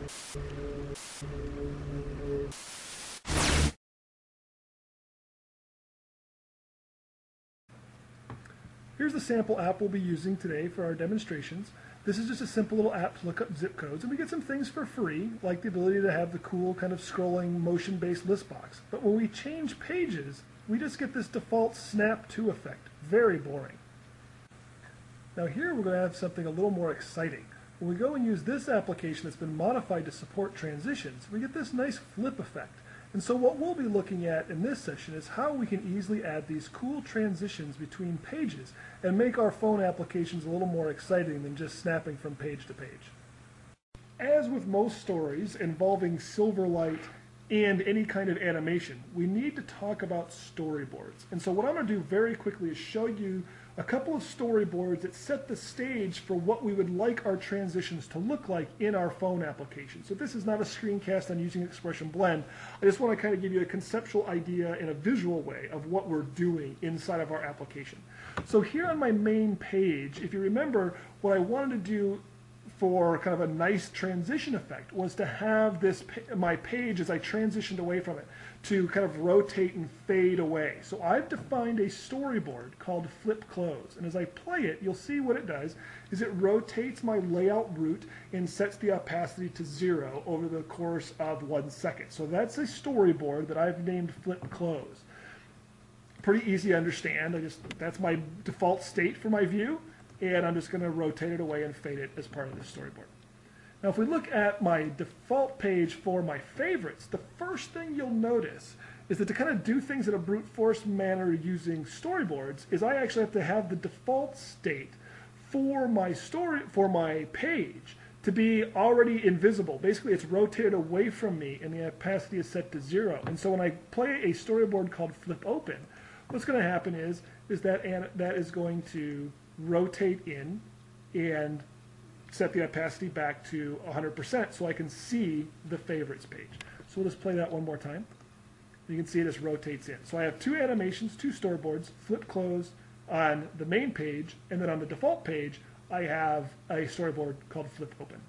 Here's the sample app we'll be using today for our demonstrations. This is just a simple little app to look up zip codes, and we get some things for free, like the ability to have the cool kind of scrolling motion-based list box. But when we change pages, we just get this default snap to effect. Very boring. Now here we're going to have something a little more exciting. When we go and use this application that's been modified to support transitions, we get this nice flip effect. And so what we'll be looking at in this session is how we can easily add these cool transitions between pages and make our phone applications a little more exciting than just snapping from page to page. As with most stories involving Silverlight and any kind of animation, we need to talk about storyboards. And so what I'm going to do very quickly is show you a couple of storyboards that set the stage for what we would like our transitions to look like in our phone application. So this is not a screencast on using Expression Blend. I just want to kind of give you a conceptual idea in a visual way of what we're doing inside of our application. So here on my main page, if you remember, what I wanted to do for kind of a nice transition effect was to have this my page, as I transitioned away from it, to kind of rotate and fade away. So I've defined a storyboard called Flip Close, and as I play it, you'll see what it does is it rotates my layout root and sets the opacity to 0 over the course of 1 second. So that's a storyboard that I've named Flip Close. Pretty easy to understand. That's my default state for my view, and I'm just going to rotate it away and fade it as part of the storyboard. Now if we look at my default page for my favorites, the first thing you'll notice is that to kind of do things in a brute force manner using storyboards is I actually have to have the default state for my page to be already invisible. Basically it's rotated away from me and the opacity is set to 0. And so when I play a storyboard called Flip Open, what's going to happen is that is going to rotate in and set the opacity back to 100% so I can see the favorites page. So we'll just play that one more time. You can see it just rotates in. So I have two animations, two storyboards, Flip Close on the main page, and then on the default page I have a storyboard called Flip Open.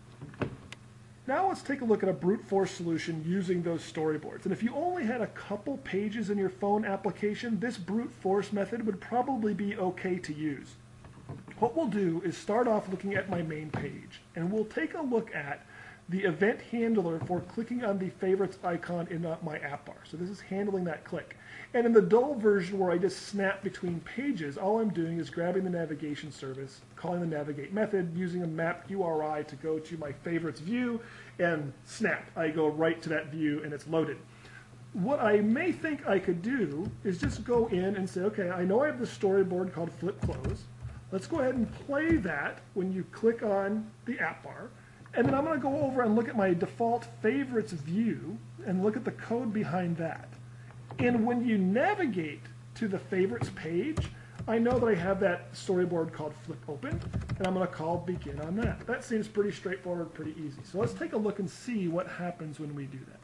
Now let's take a look at a brute force solution using those storyboards. And if you only had a couple pages in your phone application, this brute force method would probably be okay to use. What we'll do is start off looking at my main page, and we'll take a look at the event handler for clicking on the favorites icon in my app bar. So this is handling that click. And in the dull version where I just snap between pages, all I'm doing is grabbing the navigation service, calling the navigate method, using a mapped URI to go to my favorites view, and snap. I go right to that view and it's loaded. What I may think I could do is just go in and say, okay, I know I have this storyboard called Flip Close. Let's go ahead and play that when you click on the app bar. And then I'm going to go over and look at my default favorites view and look at the code behind that. And when you navigate to the favorites page, I know that I have that storyboard called Flip Open, and I'm going to call begin on that. That seems pretty straightforward, pretty easy. So let's take a look and see what happens when we do that.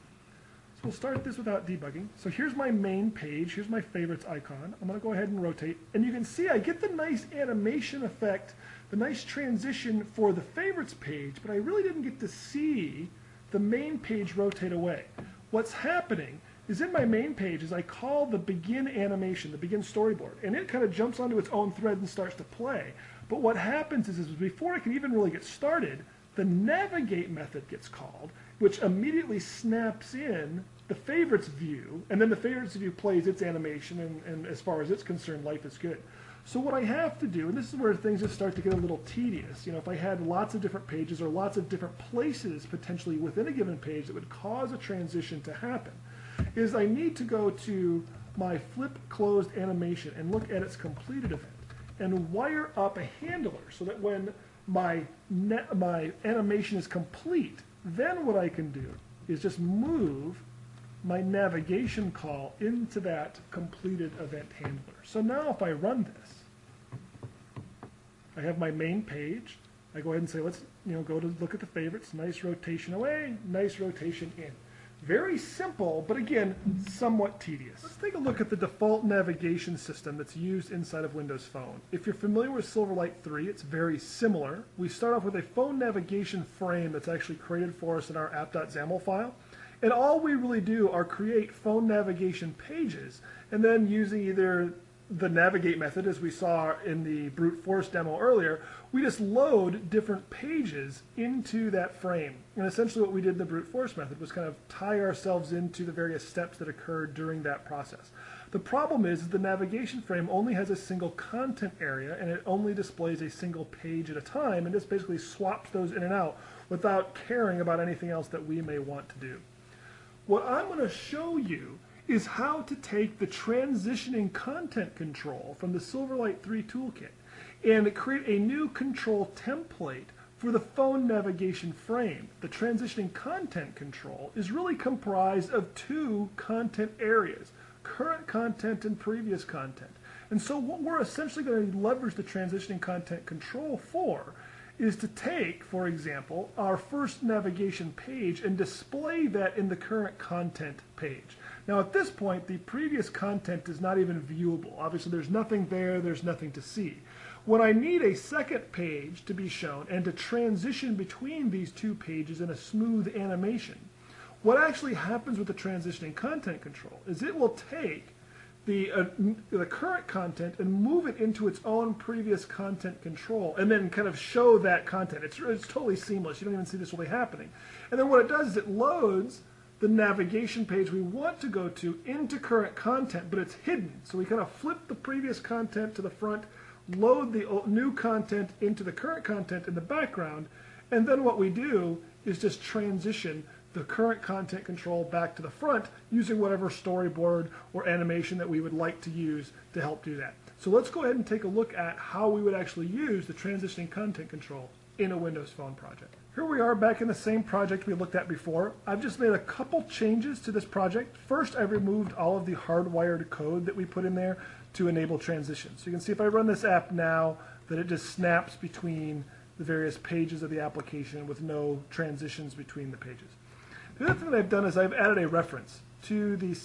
So we'll start this without debugging. So here's my main page. Here's my favorites icon. I'm going to go ahead and rotate. And you can see I get the nice animation effect, the nice transition for the favorites page, but I really didn't get to see the main page rotate away. What's happening is in my main page is I call the begin animation, the begin storyboard, and it kind of jumps onto its own thread and starts to play. But what happens is before I can even really get started, the navigate method gets called, which immediately snaps in the favorites view, and then the favorites view plays its animation, and as far as it's concerned, life is good. So what I have to do, and this is where things just start to get a little tedious, if I had lots of different pages or lots of different places potentially within a given page that would cause a transition to happen, is I need to go to my flip closed animation and look at its completed event and wire up a handler so that when my animation is complete, then what I can do is just move my navigation call into that completed event handler. So now if I run this, I have my main page. I go ahead and say, let's go to look at the favorites. Nice rotation away, nice rotation in. Very simple, but again, somewhat tedious. Let's take a look at the default navigation system that's used inside of Windows Phone. If you're familiar with Silverlight 3, it's very similar. We start off with a phone navigation frame that's actually created for us in our app.xaml file. And all we really do are create phone navigation pages, and then using either the navigate method, as we saw in the brute force demo earlier, we just load different pages into that frame. And essentially what we did in the brute force method was kind of tie ourselves into the various steps that occurred during that process. The problem is the navigation frame only has a single content area, and it only displays a single page at a time, and just basically swaps those in and out without caring about anything else that we may want to do. What I'm going to show you is how to take the transitioning content control from the Silverlight 3 toolkit and create a new control template for the phone navigation frame. The transitioning content control is really comprised of two content areas, current content and previous content. And so what we're essentially going to leverage the transitioning content control for is to take, for example, our first navigation page and display that in the current content page. Now at this point, the previous content is not even viewable. Obviously there's nothing there, there's nothing to see. When I need a second page to be shown and to transition between these two pages in a smooth animation, what actually happens with the transitioning content control is it will take the current content and move it into its own previous content control and then kind of show that content. It's totally seamless. You don't even see this really happening. And then what it does is it loads the navigation page we want to go to into current content, but it's hidden. So we kind of flip the previous content to the front, load the new content into the current content in the background, and then what we do is just transition the current content control back to the front using whatever storyboard or animation that we would like to use to help do that. So let's go ahead and take a look at how we would actually use the transitioning content control in a Windows Phone project. Here we are back in the same project we looked at before. I've just made a couple changes to this project. First, I removed all of the hardwired code that we put in there to enable transitions. So you can see if I run this app now that it just snaps between the various pages of the application with no transitions between the pages. The other thing that I've done is I've added a reference to the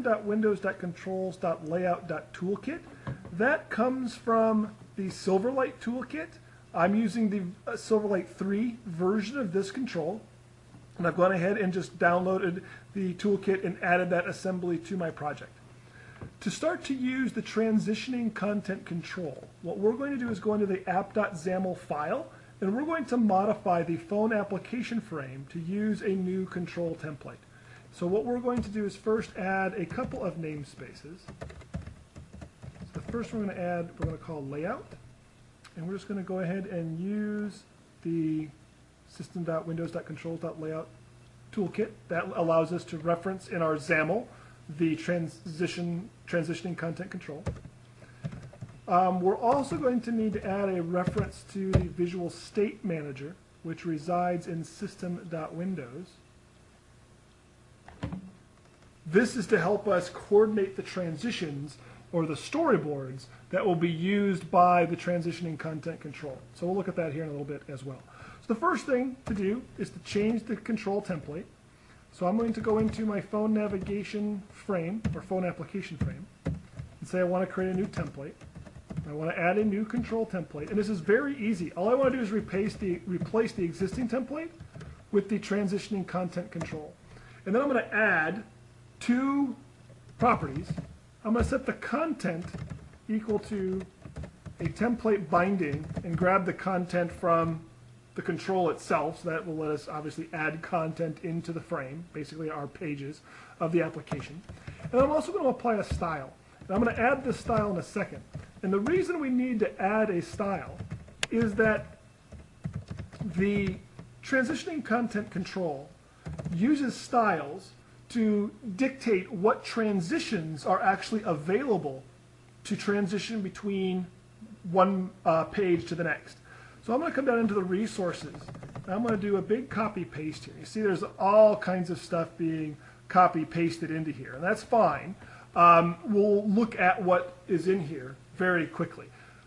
system.windows.controls.layout.toolkit. That comes from the Silverlight toolkit. I'm using the Silverlight 3 version of this control, and I've gone ahead and just downloaded the toolkit and added that assembly to my project. To start to use the transitioning content control, what we're going to do is go into the app.xaml file, and we're going to modify the phone application frame to use a new control template. So what we're going to do is first add a couple of namespaces. So the first one we're going to call layout. And we're just going to go ahead and use the system.windows.controls.layout toolkit. That allows us to reference in our XAML the transitioning content control. We're also going to need to add a reference to the Visual State Manager, which resides in system.windows. This is to help us coordinate the transitions or the storyboards that will be used by the transitioning content control. So we'll look at that here in a little bit as well. So the first thing to do is to change the control template. So I'm going to go into my phone navigation frame, or phone application frame, and say I want to create a new template. I want to add a new control template, and this is very easy. All I want to do is replace the existing template with the transitioning content control. And then I'm going to add two properties. I'm going to set the content equal to a template binding and grab the content from the control itself, so that will let us obviously add content into the frame, basically our pages of the application. And I'm also going to apply a style. And I'm going to add this style in a second. And the reason we need to add a style is that the transitioning content control uses styles to dictate what transitions are actually available to transition between one page to the next. So I'm going to come down into the resources, and I'm going to do a big copy paste here. You see there's all kinds of stuff being copy pasted into here, and that's fine. We'll look at what is in here very quickly.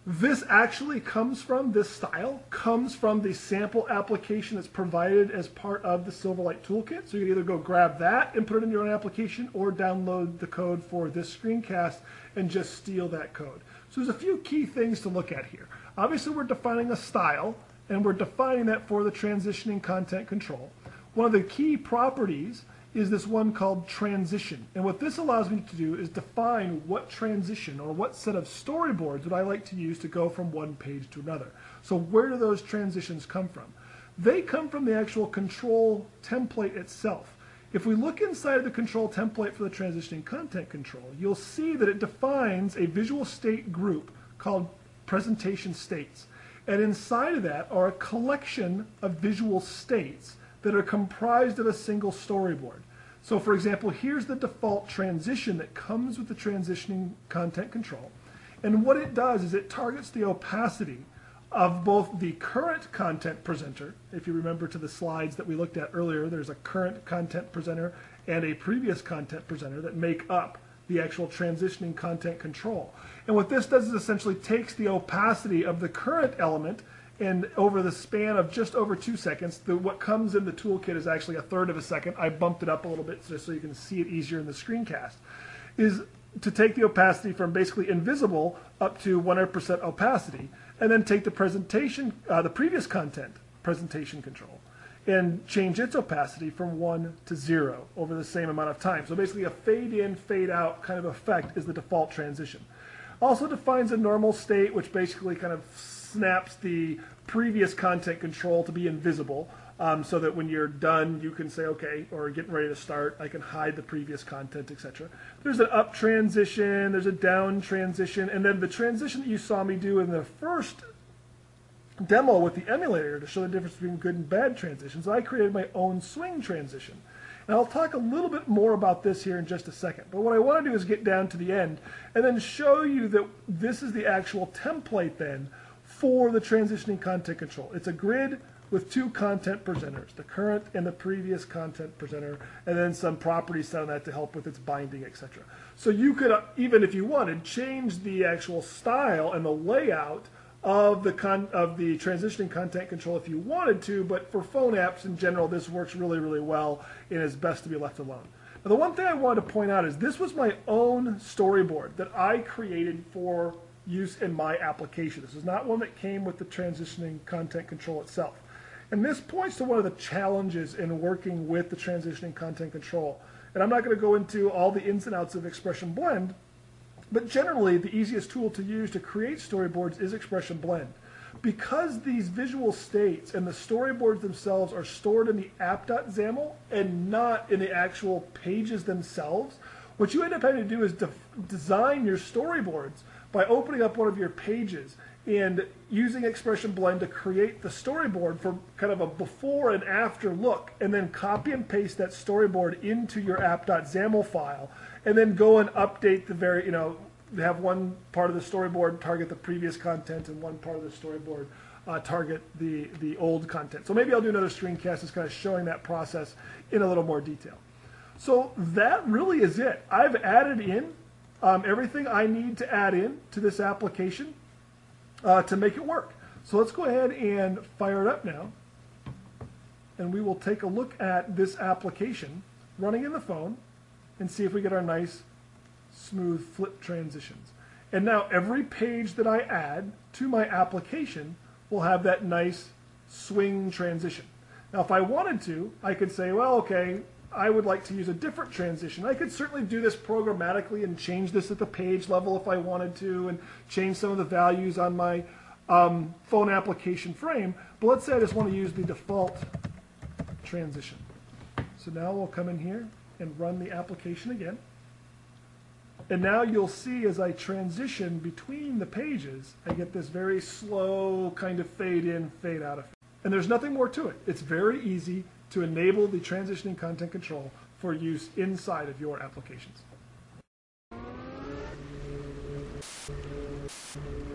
This actually comes from, this style comes from the sample application that's provided as part of the Silverlight Toolkit. So you can either go grab that and put it in your own application or download the code for this screencast and just steal that code. So there's a few key things to look at here. Obviously we're defining a style and we're defining that for the transitioning content control. One of the key properties is this one called transition. And what this allows me to do is define what transition or what set of storyboards would I like to use to go from one page to another. So where do those transitions come from? They come from the actual control template itself. If we look inside of the control template for the transitioning content control, you'll see that it defines a visual state group called presentation states. And inside of that are a collection of visual states that are comprised of a single storyboard. So for example, here's the default transition that comes with the transitioning content control. And what it does is it targets the opacity of both the current content presenter. If you remember to the slides that we looked at earlier, there's a current content presenter and a previous content presenter that make up the actual transitioning content control. And what this does is essentially takes the opacity of the current element, and over the span of just over 2 seconds, what comes in the toolkit is actually 1/3 of a second. I bumped it up a little bit just so you can see it easier in the screencast, is to take the opacity from basically invisible up to 100% opacity, and then take the presentation, the previous content presentation control, and change its opacity from 1 to 0 over the same amount of time. So basically a fade in, fade out kind of effect is the default transition. Also defines a normal state, which basically kind of snaps the previous content control to be invisible, so that when you're done you can say okay, or getting ready to start, I can hide the previous content, etc. There's an up transition, there's a down transition, and then the transition that you saw me do in the first demo with the emulator to show the difference between good and bad transitions, I created my own swing transition. And I'll talk a little bit more about this here in just a second. But what I want to do is get down to the end and then show you that this is the actual template then for the transitioning content control. It's a grid with 2 content presenters, the current and the previous content presenter, and then some properties set on that to help with its binding, etc. So you could, even if you wanted, change the actual style and the layout of the transitioning content control if you wanted to, but for phone apps in general, this works really, really well and is best to be left alone. Now, the one thing I wanted to point out is this was my own storyboard that I created for use in my application. This is not one that came with the transitioning content control itself. And this points to one of the challenges in working with the transitioning content control. And I'm not going to go into all the ins and outs of Expression Blend, but generally the easiest tool to use to create storyboards is Expression Blend. Because these visual states and the storyboards themselves are stored in the app.xaml and not in the actual pages themselves, what you end up having to do is design your storyboards by opening up one of your pages and using Expression Blend to create the storyboard for kind of a before and after look, and then copy and paste that storyboard into your app.xaml file, and then go and update the have one part of the storyboard target the previous content and one part of the storyboard target the old content. So maybe I'll do another screencast just kind of showing that process in a little more detail. So that really is it. I've added in everything I need to add in to this application to make it work. So let's go ahead and fire it up now, and we will take a look at this application running in the phone and see if we get our nice smooth flip transitions. And now every page that I add to my application will have that nice swing transition. Now if I wanted to, I could say, well, okay, I would like to use a different transition. I could certainly do this programmatically and change this at the page level if I wanted to, and change some of the values on my phone application frame. But let's say I just want to use the default transition. So now we'll come in here and run the application again. And now you'll see as I transition between the pages, I get this very slow kind of fade in, fade out effect. And there's nothing more to it. It's very easy to enable the transitioning content control for use inside of your applications.